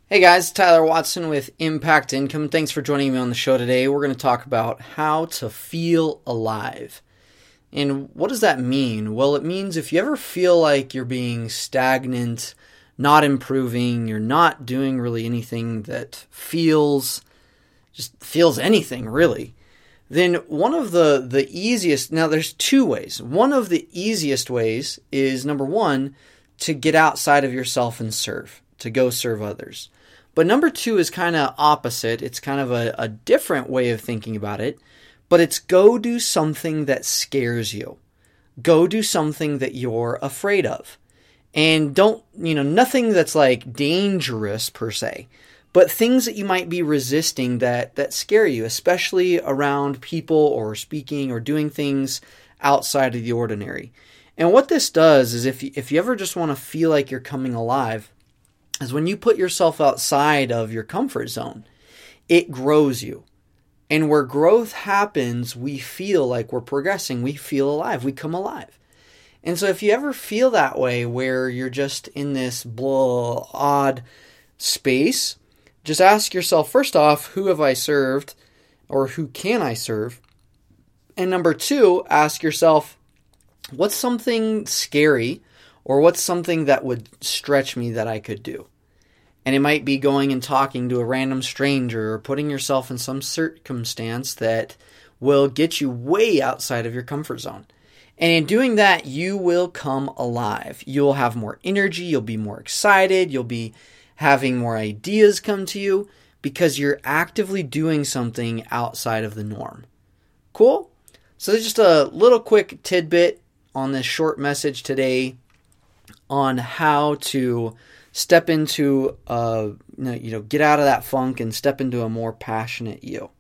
Hey guys, Tyler Watson with Impact Income. Thanks for joining me on the show today. We're going to talk about how to feel alive. And what does that mean? Well, it means if you ever feel like you're being stagnant, not improving, you're not doing really anything that feels anything really, then one of the easiest, now there's two ways. One of the easiest ways is, number one, to get outside of yourself and serve, to go serve others. But number two is kind of opposite. It's kind of a different way of thinking about it, but it's go do something that scares you. Go do something that you're afraid of. And nothing that's like dangerous per se, but things that you might be resisting that scare you, especially around people or speaking or doing things outside of the ordinary. And what this does is if you ever just want to feel like you're coming alive, is when you put yourself outside of your comfort zone, it grows you. And where growth happens, we feel like we're progressing. We feel alive. We come alive. And so if you ever feel that way, where you're just in this odd space, just ask yourself, first off, who have I served, or who can I serve? And number two, ask yourself, what's something scary or what's something that would stretch me that I could do? And it might be going and talking to a random stranger or putting yourself in some circumstance that will get you way outside of your comfort zone. And in doing that, you will come alive. You'll have more energy. You'll be more excited. You'll be having more ideas come to you because you're actively doing something outside of the norm. Cool? So there's just a little quick tidbit on this short message today on how to step into, get out of that funk and step into a more passionate you.